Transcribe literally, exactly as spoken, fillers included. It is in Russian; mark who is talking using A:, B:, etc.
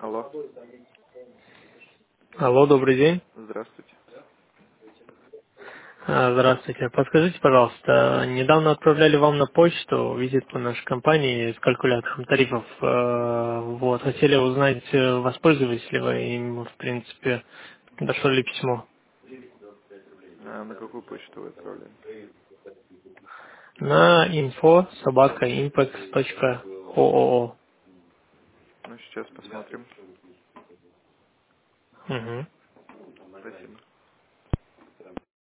A: Алло,
B: Алло, добрый день.
A: здравствуйте.
B: А, Здравствуйте. Подскажите, пожалуйста, недавно отправляли вам на почту визитку нашей компании с калькулятором тарифов. Э, Вот, хотели узнать, э, воспользовались ли вы им, в принципе, дошло ли письмо.
A: А на какую почту вы отправляли?
B: На info собака impex точка о о о.
A: Ну, сейчас посмотрим.
B: Мгм.
A: Спасибо.